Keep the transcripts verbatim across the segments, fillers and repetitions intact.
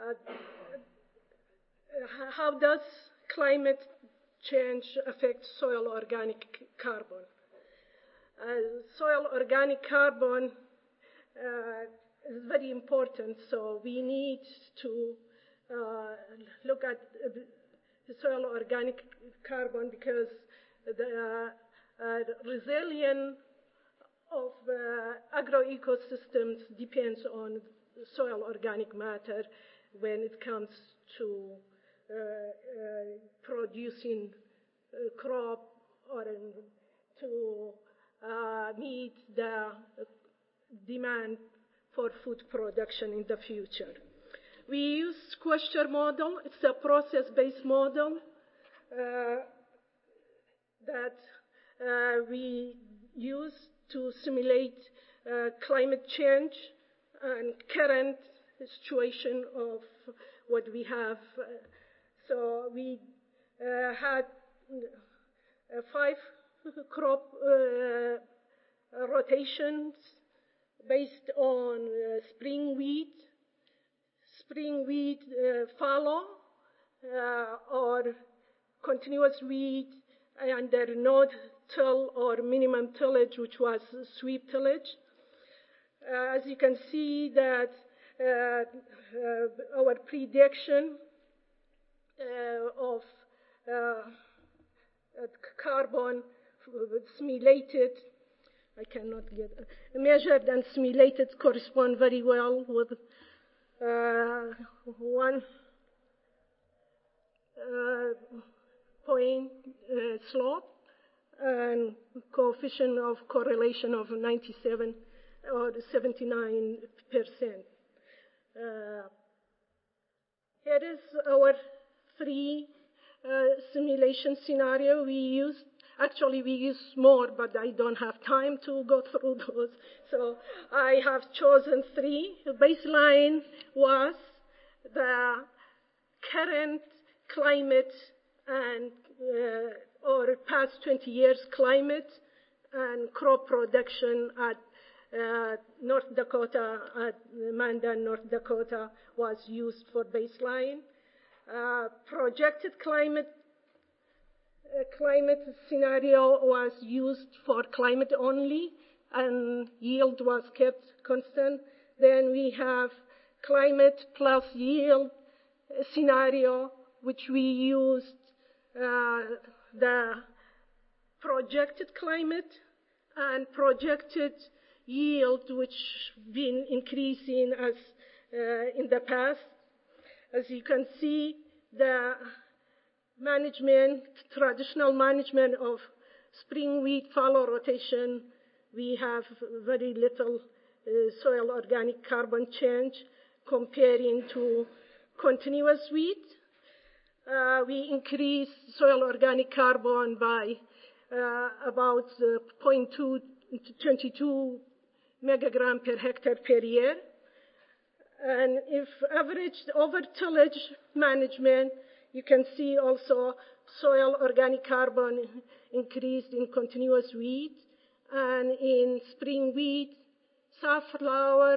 Uh, how does climate change affect soil organic carbon? Uh, soil organic carbon uh, is very important, so we need to uh, look at the soil organic carbon because the uh, resilience of uh, agroecosystems depends on soil organic matter when it comes to uh, uh, producing a crop or in, to uh, meet the demand for food production in the future. We use Question model. It's a process-based model uh, that uh, we use to simulate uh, climate change and current situation of what we have. So we uh, had uh, five crop uh, rotations based on uh, spring wheat, spring wheat uh, fallow, uh, or continuous wheat under no-till or minimum tillage, which was sweep tillage. Uh, as you can see that uh, uh, our prediction uh, of uh, carbon simulated, I cannot get, uh, measured and simulated correspond very well with uh, one uh, point uh, slope and coefficient of correlation of ninety-seven or seventy-nine percent. Uh, here is our three uh, simulation scenario we used. Actually, we use more, but I don't have time to go through those. So I have chosen three. The baseline was the current climate and uh, or past twenty years climate and crop production at uh, North Dakota, at Mandan, North Dakota was used for baseline. Uh, projected climate uh, climate scenario was used for climate only, and yield was kept constant. Then we have climate plus yield scenario, which we used uh, the projected climate and projected yield, which been increasing as uh, in the past. As you can see, the management, traditional management of spring wheat fallow rotation, we have very little uh, soil organic carbon change comparing to continuous wheat. Uh, we increase soil organic carbon by uh, about uh, zero point two to twenty-two megagram per hectare per year. And if averaged over tillage management, you can see also soil organic carbon increased in continuous wheat and in spring wheat, safflower,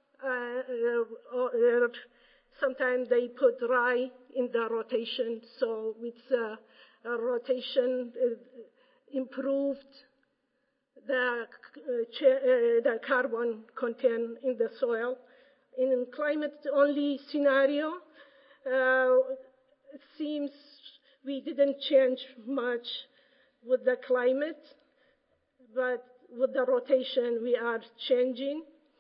uh, or sometimes they put rye in the rotation. So with uh, a rotation uh, improved the, uh, ch- uh, the carbon content in the soil. In climate-only scenario, uh, it seems we didn't change much with the climate, but with the rotation we are changing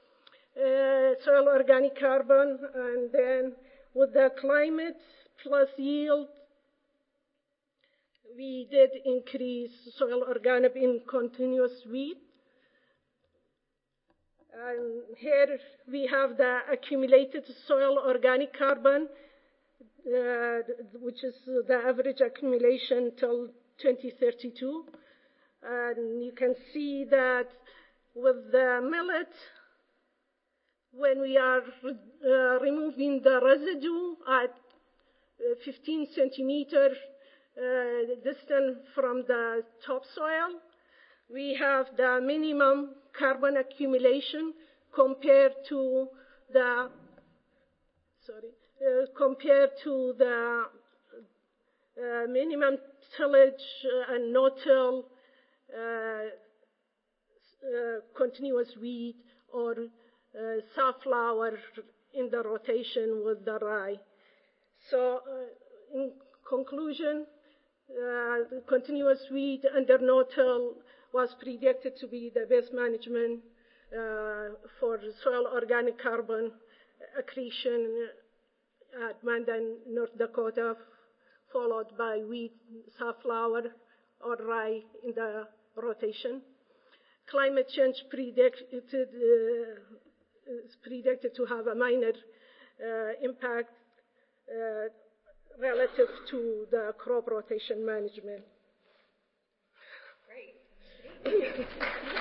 uh, soil organic carbon, and then with the climate plus yield, we did increase soil organic in continuous wheat. And here we have the accumulated soil organic carbon, uh, which is the average accumulation till twenty thirty-two. And you can see that with the millet, when we are uh, removing the residue at uh, fifteen centimeter uh, distance from the topsoil, we have the minimum carbon accumulation compared to the sorry, uh, compared to the uh, minimum tillage uh, and no-till uh, uh, continuous wheat or uh, safflower in the rotation with the rye. So, uh, in conclusion, uh, the continuous wheat under no-till was predicted to be the best management uh, for soil organic carbon accretion at Mandan, North Dakota, followed by wheat, safflower, or rye in the rotation. Climate change predicted, uh, is predicted to have a minor uh, impact uh, relative to the crop rotation management. Great. Thank you.